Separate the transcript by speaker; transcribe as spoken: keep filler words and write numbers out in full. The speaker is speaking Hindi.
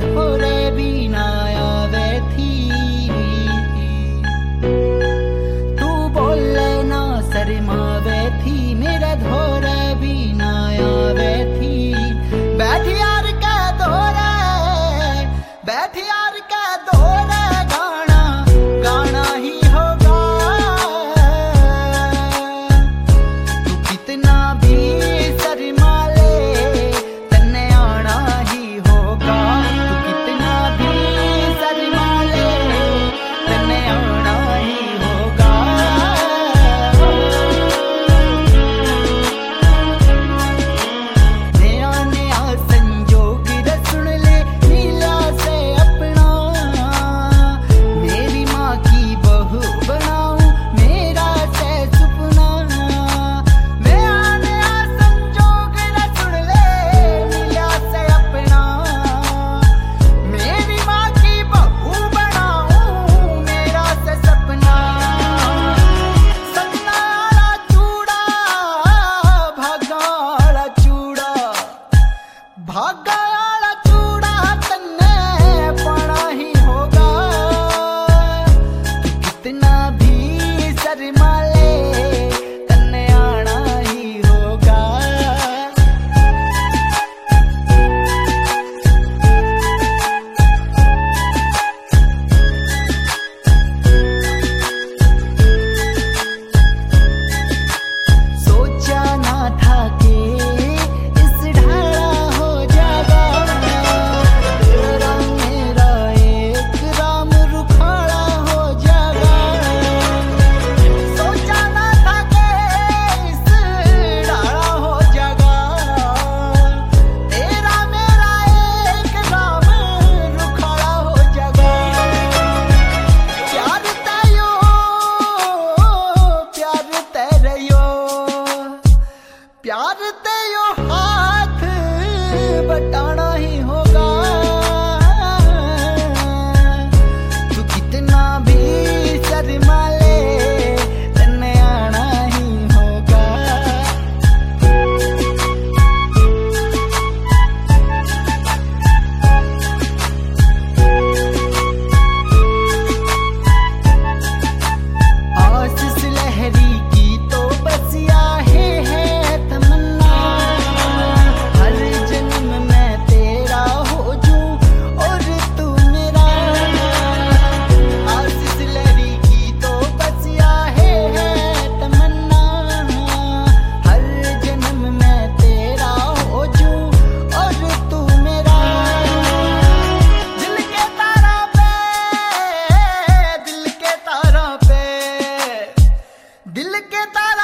Speaker 1: धोरे भी ना आवे थी। तू बोले ना शर्मावे थी, मेरे धोरे भी ना आवे थी। बैठ यार के धोरे, बैठ यार के धोरे, गाना गाना ही होगा। तू कितना भी शर्मा ले, तन्ने आना ही होगा। तू कितना भी शर्मा ले, तन्ने आना ही होगा। नया नया संजोग रे सुन ले, नीला से अपना। मेरी माँ की बहू बनाऊं, मेरा से सपना। नया नया संजोग रे सुन ले, नीला से अपना। मेरी माँ की बहू बनाऊं, मेरा से सपना। सपना वाला चूड़ा, भागा वाला चूड़ा, भागा वाला चूड़ा तन्ने पाना ही होगा। तू कितना भी शर्मा ले, तन्ने आना ही होगा। सोचा ना था कि इस ढाला हो जाएगा। तेरा मेरा एक राम रुखाड़ा हो जाएगा। सोचा ना था कि इस ढाला हो जाएगा। तेरा मेरा एक राम रुखाड़ा हो जाएगा। प्यार तयो, प्यार तेरयो, प्यार तेयो हाथ बटाना ही होगा। तू कितना भी शर्मा ले, तन्ने आना ही होगा। आशीष लहरी की तो बस आहे है तमन्ना। हर जन्म मैं तेरा हो जूं और तू मेरा। आशीष लहरी की तो बस आहे है तमन्ना। हर जन्म मैं तेरा हो जूं और तू मेरा। दिल के तारा पे, दिल के तारा पे, दिल के तारा